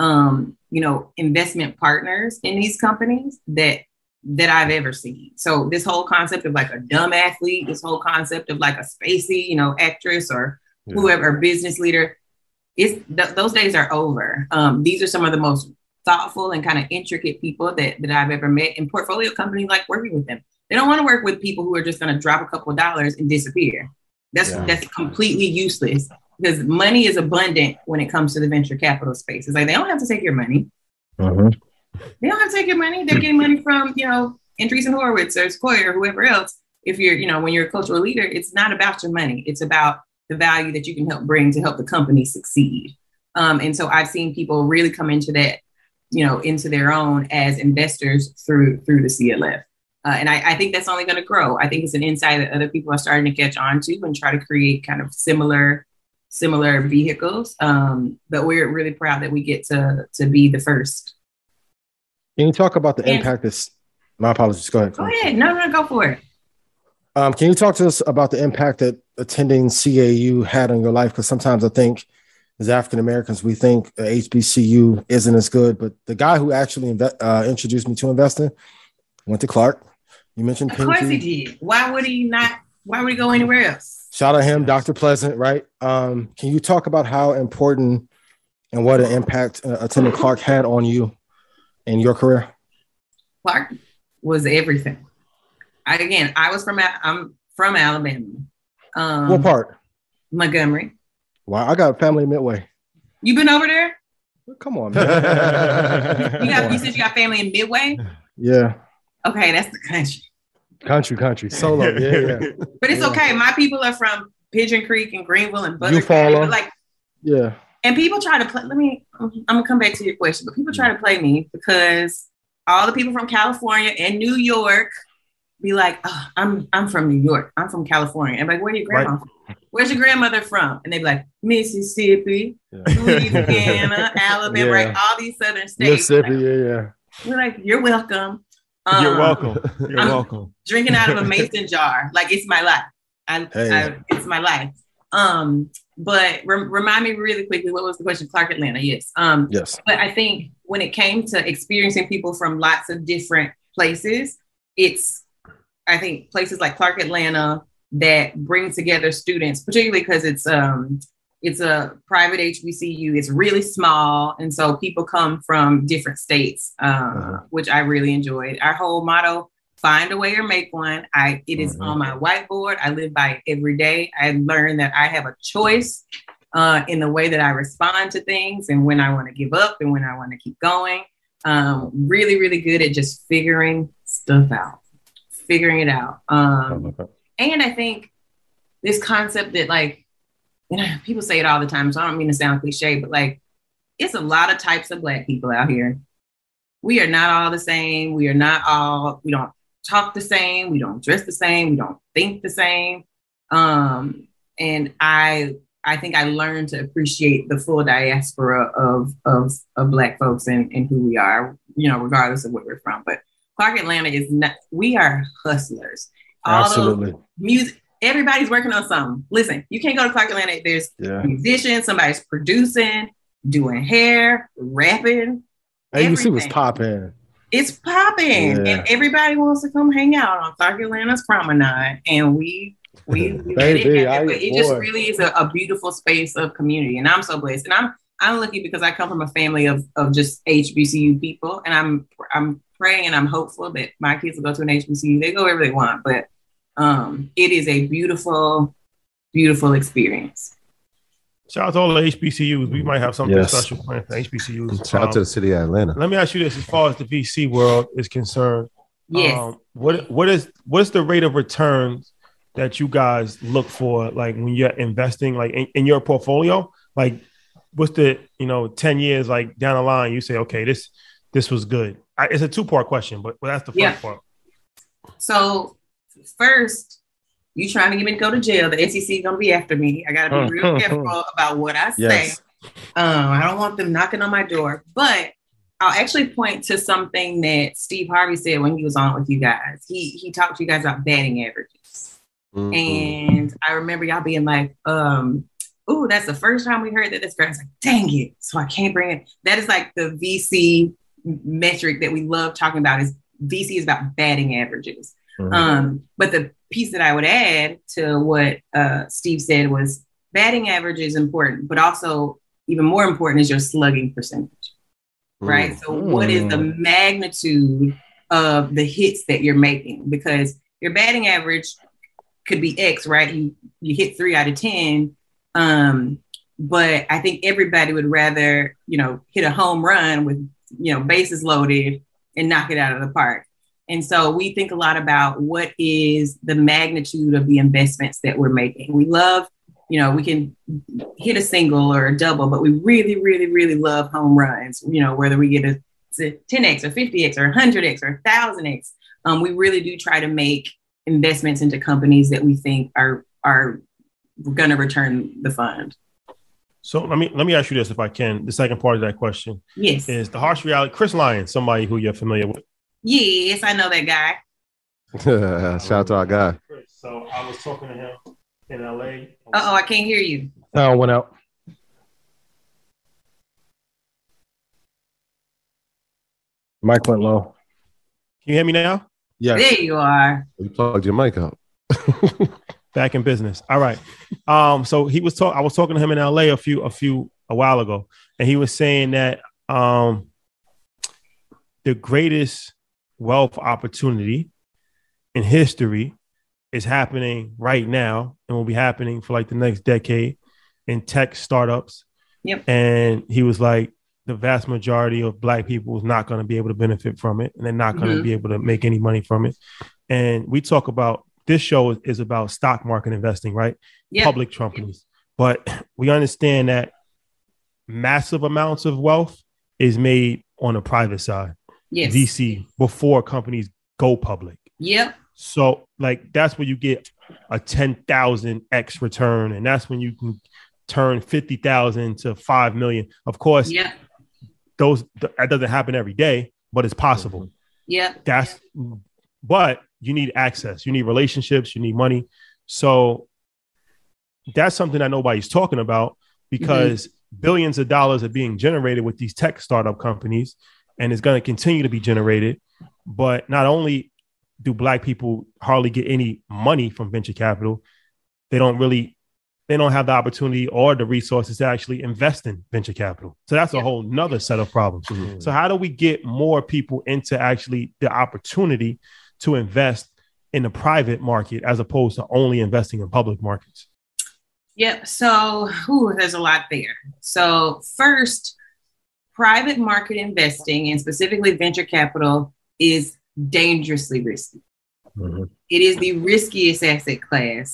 investment partners in these companies that I've ever seen. So this whole concept of like a dumb athlete, this whole concept of like a spacey, actress or whoever, business leader, those days are over. These are some of the most thoughtful and kind of intricate people that I've ever met, and portfolio companies like working with them. They don't want to work with people who are just going to drop a couple of dollars and disappear. That's completely useless because money is abundant when it comes to the venture capital space. It's like, they don't have to take your money. Mm-hmm. They don't have to take your money. They're getting money from, Andreessen Horowitz or Sequoia or whoever else. If you're, when you're a cultural leader, it's not about your money. It's about the value that you can help bring to help the company succeed. And so I've seen people really come into that, into their own as investors through the CLF. And I think that's only going to grow. I think it's an insight that other people are starting to catch on to and try to create kind of similar vehicles. But we're really proud that we get to be the first. Can you talk about the impact this? My apologies. Go ahead. Go ahead. No, go for it. Can you talk to us about the impact that attending CAU had on your life? Because sometimes I think as African Americans, we think HBCU isn't as good. But the guy who actually introduced me to investing went to Clark. You mentioned Pinky. Of course he did. Why would he not? Why would he go anywhere else? Shout out him, Dr. Pleasant, right? Can you talk about how important and what an impact attending Clark had on you in your career? Clark was everything. I'm from Alabama. What part? Montgomery. Wow, I got family Midway. You been over there? Come on, man. You said you got family in Midway? Yeah. Okay, that's the country. Country. Solo. Yeah. But it's okay. My people are from Pigeon Creek and Greenville and Butler. Yeah. And people try to play. I'm gonna come back to your question, but people try to play me because all the people from California and New York be like, oh, I'm from New York. I'm from California. I'm like, where your grandma from? Where's your grandmother from? And they be like, Mississippi, Louisiana, Alabama, right? All these southern states. Mississippi, yeah. We're like, you're welcome. You're welcome. You're welcome. Drinking out of a mason jar. Like, it's my life. It's my life. But remind me really quickly, what was the question? Clark Atlanta, yes. Yes. But I think when it came to experiencing people from lots of different places, I think places like Clark Atlanta that bring together students, particularly because it's a private HBCU. It's really small. And so people come from different states, which I really enjoyed. Our whole motto, find a way or make one. It is on my whiteboard. I live by it every day. I learned that I have a choice in the way that I respond to things and when I want to give up and when I want to keep going. Really, really good at just figuring it out. And I think this concept that like people say it all the time, so I don't mean to sound cliche, but like, it's a lot of types of Black people out here. We are not all the same. We don't talk the same. We don't dress the same. We don't think the same. And I think I learned to appreciate the full diaspora of Black folks and who we are, regardless of where we're from. But Clark Atlanta is not, we are hustlers. Absolutely. Music, everybody's working on something. Listen, you can't go to Clark Atlanta. There's musicians, somebody's producing, doing hair, rapping. ABC was popping. It's popping. And everybody wants to come hang out on Clark Atlanta's Promenade. And we Baby, it just really is a beautiful space of community. And I'm so blessed. And I'm lucky because I come from a family of just HBCU people. And I'm praying and I'm hopeful that my kids will go to an HBCU. They go wherever they want. But it is a beautiful, beautiful experience. Shout out to all the HBCUs. We might have something special planned for HBCUs. Shout out to the city of Atlanta. Let me ask you this: as far as the VC world is concerned, yes, what's the rate of returns that you guys look for, like when you're investing, like in your portfolio? Like, what's the 10 years like down the line? You say, okay, this was good. It's a 2-part question, but that's the first part. So first, you trying to get me to go to jail? The SEC is gonna be after me. I gotta be real careful about what I say. Yes. I don't want them knocking on my door. But I'll actually point to something that Steve Harvey said when he was on with you guys. He talked to you guys about batting averages, and I remember y'all being like, "Ooh, that's the first time we heard that." This guy's like, "Dang it!" So I can't bring it. That is like the VC metric that we love talking about. Is VC is about batting averages. But the piece that I would add to what Steve said was batting average is important, but also even more important is your slugging percentage, right? So what is the magnitude of the hits that you're making? Because your batting average could be X, right? You hit 3 out of 10. But I think everybody would rather, hit a home run with, bases loaded and knock it out of the park. And so we think a lot about what is the magnitude of the investments that we're making. We love, we can hit a single or a double, but we really, really, really love home runs, whether we get a 10X or 50X or 100X or 1000X. We really do try to make investments into companies that we think are going to return the fund. So let me ask you this, if I can. The second part of that question is the harsh reality. Chris Lyons, somebody who you're familiar with. Yes, I know that guy. Shout out to our guy. So I was talking to him in LA. I can't hear you. Sound went out. Mic went low. Can you hear me now? Yeah. There you are. You plugged your mic up. Back in business. All right. So I was talking to him in LA a while ago, and he was saying that the greatest wealth opportunity in history is happening right now and will be happening for like the next decade in tech startups. Yep. And he was like, the vast majority of Black people is not going to be able to benefit from it, and they're not going to be able to make any money from it. And we talk about, this show is about stock market investing, right? Yep. Public companies. But we understand that massive amounts of wealth is made on the private side. Yes. VC, before companies go public. Yep. So like that's where you get a 10,000x return, and that's when you can turn 50,000 to 5 million. Of course, that doesn't happen every day, but it's possible. Yeah. But you need access, you need relationships, you need money. So that's something that nobody's talking about, because billions of dollars are being generated with these tech startup companies, and it's going to continue to be generated. But not only do Black people hardly get any money from venture capital, they don't have the opportunity or the resources to actually invest in venture capital. So that's a whole nother set of problems. So how do we get more people into actually the opportunity to invest in the private market as opposed to only investing in public markets? Yep. So there's a lot there. So first, private market investing, and specifically venture capital, is dangerously risky. It is the riskiest asset class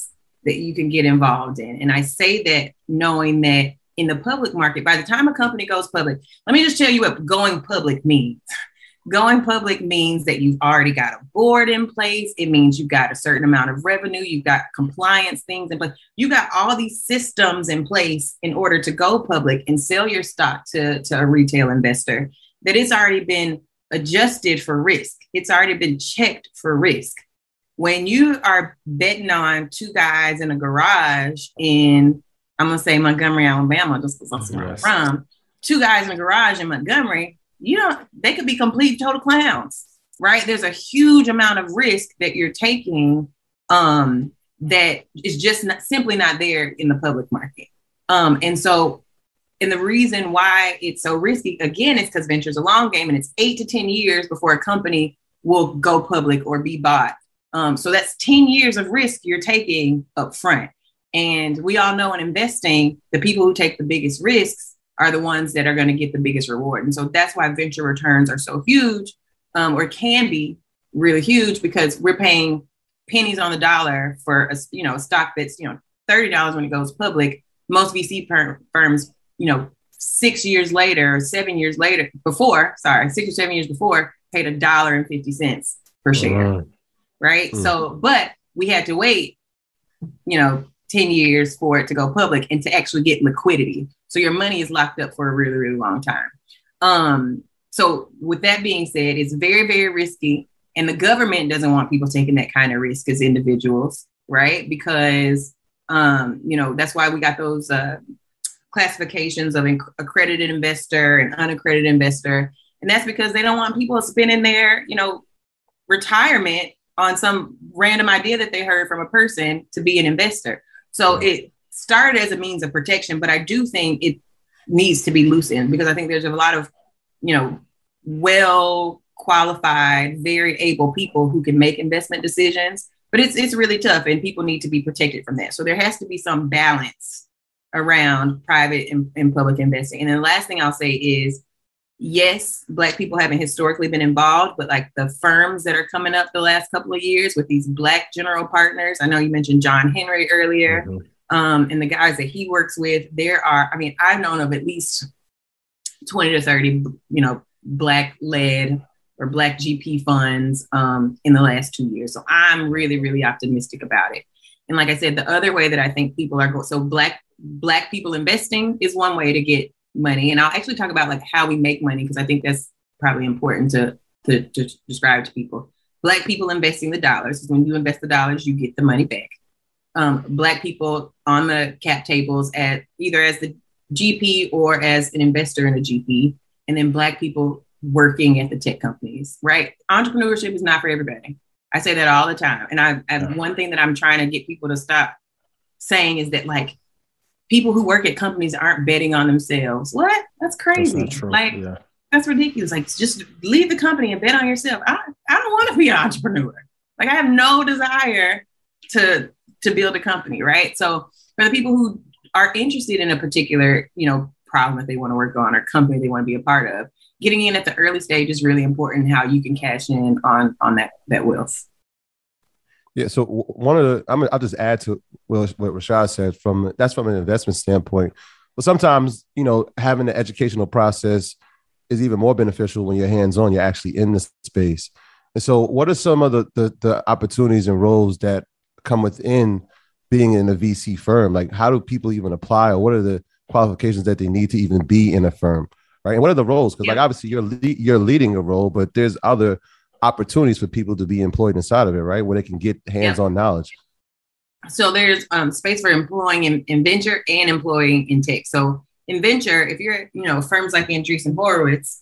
that you can get involved in. And I say that knowing that in the public market, by the time a company goes public, let me just tell you what going public means. Going public means that you've already got a board in place. It means you've got a certain amount of revenue. You've got compliance things in place. You got all these systems in place in order to go public and sell your stock to a retail investor, that it's already been adjusted for risk. It's already been checked for risk. When you are betting on two guys in a garage in, I'm going to say Montgomery, Alabama, just because that's where I'm from, two guys in a garage in Montgomery, they could be complete total clowns, right? There's a huge amount of risk that you're taking that is just simply not there in the public market. And the reason why it's so risky, again, is because venture's a long game and it's 8 to 10 years before a company will go public or be bought. So that's 10 years of risk you're taking up front. And we all know in investing, the people who take the biggest risks are the ones that are going to get the biggest reward. And so that's why venture returns are so huge, or can be really huge, because we're paying pennies on the dollar for a stock that's, $30 when it goes public. Most VC firms, 6 years later, 7 years later, 6 or 7 years before, paid $1.50 per share. Right. So, but we had to wait, 10 years for it to go public and to actually get liquidity. So your money is locked up for a really, really long time. So with that being said, it's very, very risky. And the government doesn't want people taking that kind of risk as individuals, right? Because, that's why we got those classifications of accredited investor and unaccredited investor. And that's because they don't want people spending their, retirement on some random idea that they heard from a person to be an investor. So it started as a means of protection, but I do think it needs to be loosened, because I think there's a lot of, well qualified, very able people who can make investment decisions, but it's really tough and people need to be protected from that. So there has to be some balance around private and public investing. And then the last thing I'll say is, yes, Black people haven't historically been involved, but like the firms that are coming up the last couple of years with these Black general partners, I know you mentioned John Henry earlier, and the guys that he works with, I've known of at least 20 to 30, Black led or Black GP funds in the last 2 years. So I'm really, really optimistic about it. And like I said, the other way that I think people are going, so Black people investing is one way to get money. And I'll actually talk about like how we make money, because I think that's probably important to describe to people. Black people investing the dollars, when you invest the dollars, you get the money back. Black people on the cap tables either as the GP or as an investor in a GP, and then Black people working at the tech companies, right? Entrepreneurship is not for everybody. I say that all the time. And one thing that I'm trying to get people to stop saying is that like people who work at companies aren't betting on themselves. What? That's crazy. That's not true. That's ridiculous. Like, just leave the company and bet on yourself. I don't want to be an entrepreneur. Like, I have no desire to build a company, right? So for the people who are interested in a particular, problem that they want to work on or company they want to be a part of, getting in at the early stage is really important, how you can cash in on that wealth. Yeah. So I'll just add to what Rashad said from an investment standpoint. But sometimes, having the educational process is even more beneficial when you're hands-on, you're actually in the space. And so what are some of the opportunities and roles that come within being in a VC firm? Like, how do people even apply, or what are the qualifications that they need to even be in a firm? Right. And what are the roles? Because like, obviously you're leading a role, but there's other opportunities for people to be employed inside of it, right? Where they can get hands-on knowledge. So there's space for employing in venture and employing in tech. So in venture, if you're, firms like Andreessen Horowitz,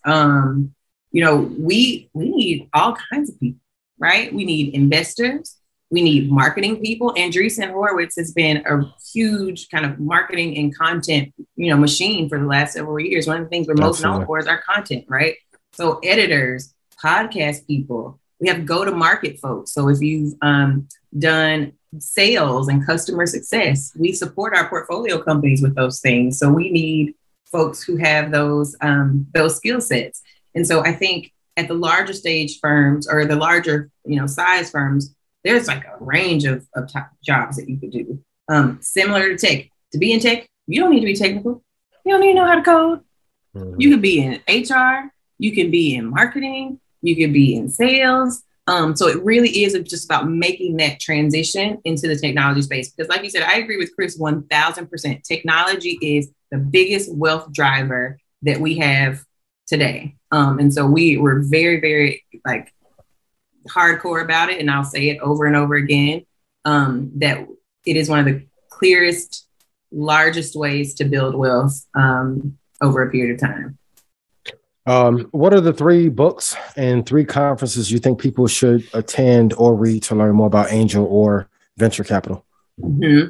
we need all kinds of people, right? We need investors. We need marketing people. Andreessen Horowitz has been a huge kind of marketing and content, machine for the last several years. One of the things we're most known for is our content, right? So editors, podcast people, we have go-to-market folks. So if you've done sales and customer success, we support our portfolio companies with those things. So we need folks who have those skill sets. And so I think at the larger stage firms or the larger, size firms, there's like a range of top jobs that you could do. Similar to tech. To be in tech, you don't need to be technical. You don't need to know how to code. You could be in HR. You can be in marketing. You can be in sales. So it really is just about making that transition into the technology space. Because like you said, I agree with Chris 1000%. Technology is the biggest wealth driver that we have today. And so we're very, very like hardcore about it. And I'll say it over and over again, that it is one of the clearest, largest ways to build wealth over a period of time. What are the 3 books and 3 conferences you think people should attend or read to learn more about angel or venture capital? Mm-hmm.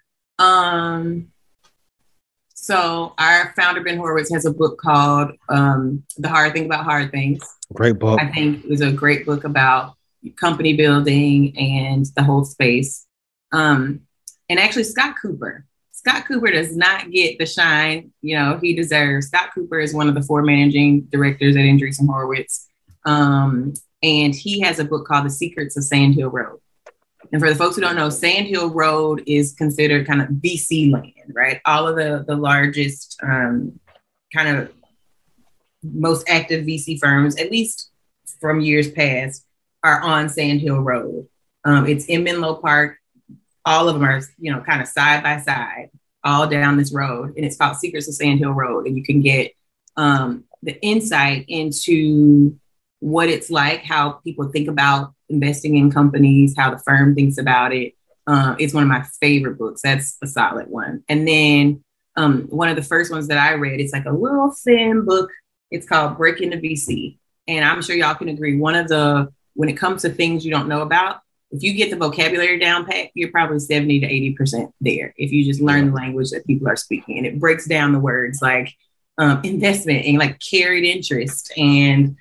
So our founder, Ben Horowitz, has a book called The Hard Thing About Hard Things. Great book. I think it was a great book about company building and the whole space. And actually, Scott Cooper does not get the shine, he deserves. Scott Cooper is one of the 4 managing directors at Andreessen Horowitz. And he has a book called The Secrets of Sand Hill Road. And for the folks who don't know, Sand Hill Road is considered kind of VC land, right? All of the largest kind of most active VC firms, at least from years past, are on Sand Hill Road. It's in Menlo Park. All of them are, kind of side by side, all down this road. And it's called Secrets of Sand Hill Road. And you can get the insight into what it's like, how people think about investing in companies, how the firm thinks about it. It's one of my favorite books. That's a solid one. And then one of the first ones that I read, it's like a little thin book. It's called Break Into VC. And I'm sure y'all can agree, when it comes to things you don't know about, if you get the vocabulary down pat, you're probably 70 to 80% there. If you just learn the language that people are speaking, and it breaks down the words like investment and like carried interest and,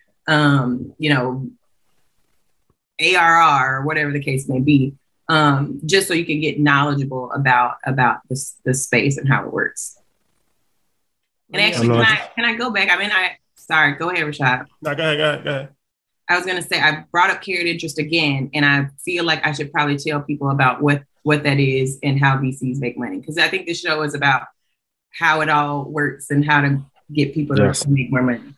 ARR or whatever the case may be, just so you can get knowledgeable about the space and how it works. And actually, can I go back? Sorry, go ahead, Rashad. No, go ahead. I was going to say, I brought up carried interest again, and I feel like I should probably tell people about what that is and how VCs make money. Because I think this show is about how it all works and how to get people to make more money.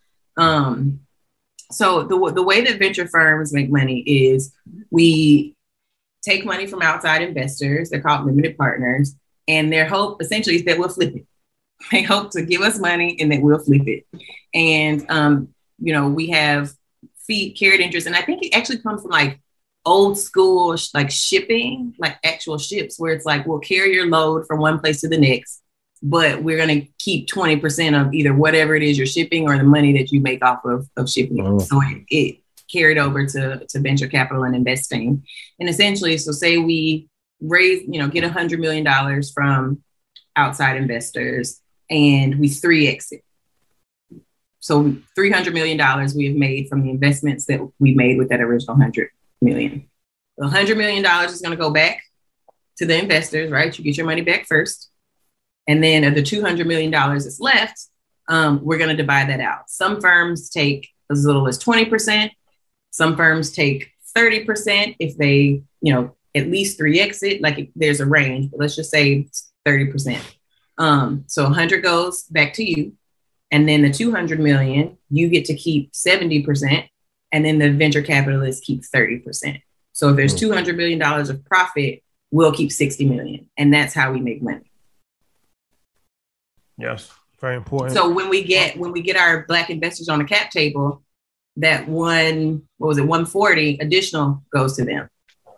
So the way that venture firms make money is we take money from outside investors. They're called limited partners. And their hope essentially is that we'll flip it. They hope to give us money and that we'll flip it. And, we have carried interest. And I think it actually comes from like old school, like shipping, like actual ships where it's like, we'll carry your load from one place to the next, but we're going to keep 20% of either whatever it is you're shipping or the money that you make off of shipping it. So it carried over to venture capital and investing. And essentially, so say we raise, get $100 million from outside investors and we 3x it. So $300 million we have made from the investments that we made with that original $100 million. The $100 million is going to go back to the investors, right? You get your money back first. And then of the $200 million that's left, we're going to divide that out. Some firms take as little as 20%. Some firms take 30% if they, at least 3x it, like there's a range, but let's just say 30%. So 100 goes back to you. And then the 200 million, you get to keep 70%. And then the venture capitalists keep 30%. So if there's $200 million of profit, we'll keep 60 million. And that's how we make money. Yes, very important. So when we get our Black investors on the cap table, that 140 additional goes to them.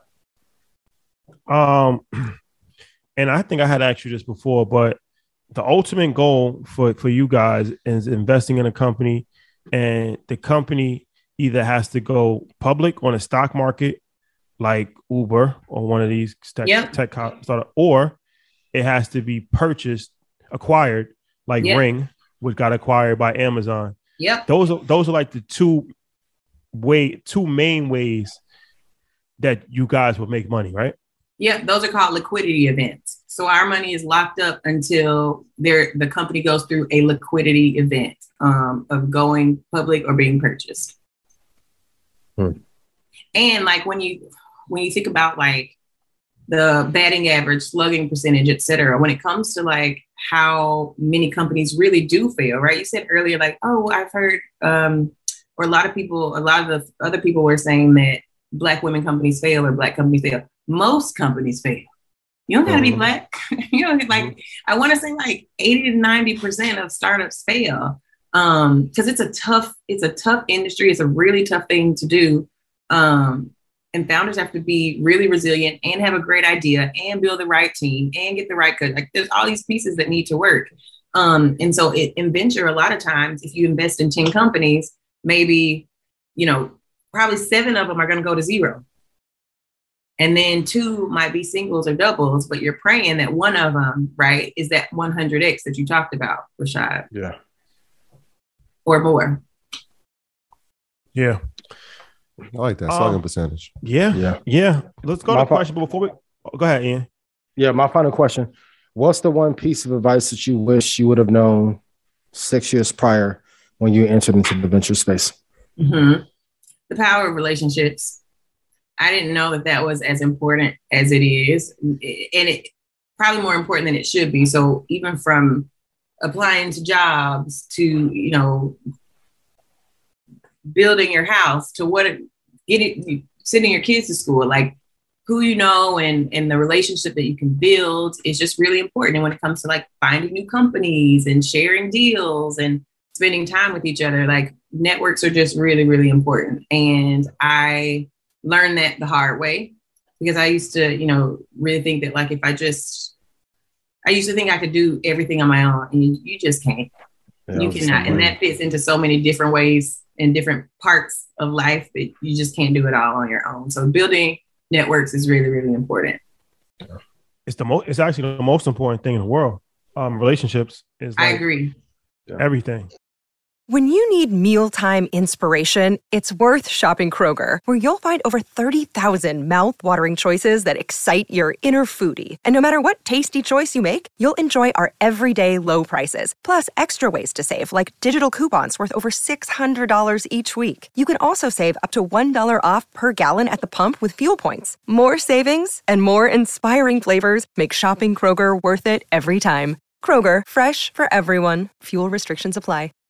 And I think I had asked you this before, but the ultimate goal for you guys is investing in a company, and the company either has to go public on a stock market like Uber or one of these tech startup, or it has to be acquired like Ring, which got acquired by Amazon. Yep. Those are like the two main ways that you guys would make money, right? Yeah, those are called liquidity events. So our money is locked up until the company goes through a liquidity event of going public or being purchased. And like when you think about like the batting average, slugging percentage, et cetera. When it comes to like how many companies really do fail, right? You said earlier, like, oh, I've heard, or a lot of the other people were saying that Black women companies fail or Black companies fail. Most companies fail. You don't gotta be Black. You know, like, I want to say like 80 to 90% of startups fail. Because it's a tough industry. It's a really tough thing to do. And founders have to be really resilient and have a great idea and build the right team and get the right code. Like, there's all these pieces that need to work. And so in venture, a lot of times, if you invest in 10 companies, maybe, you know, probably 7 of them are going to go to 0. And then 2 might be singles or doubles, but you're praying that one of them, right, is that 100X that you talked about, Rashad. Yeah. Or more. Yeah. I like that slugging percentage. Yeah. Let's go to the question, but before we go ahead, Ian. Yeah, my final question. What's the one piece of advice that you wish you would have known 6 years prior when you entered into the venture space? Mm-hmm. The power of relationships. I didn't know that was as important as it is. And it probably more important than it should be. So even from applying to jobs to, you know, building your house to sending your kids to school, like who you know and the relationship that you can build is just really important. And when it comes to like finding new companies and sharing deals and spending time with each other, like networks are just really, really important. And I learned that the hard way because I used to, you know, really think that like if I used to think I could do everything on my own, and you just can't. Yeah, you cannot. And that fits into so many different ways and different parts of life that you just can't do it all on your own. So building networks is really, really important. It's actually the most important thing in the world. Relationships is like I agree. Everything. When you need mealtime inspiration, it's worth shopping Kroger, where you'll find over 30,000 mouth-watering choices that excite your inner foodie. And no matter what tasty choice you make, you'll enjoy our everyday low prices, plus extra ways to save, like digital coupons worth over $600 each week. You can also save up to $1 off per gallon at the pump with fuel points. More savings and more inspiring flavors make shopping Kroger worth it every time. Kroger, fresh for everyone. Fuel restrictions apply.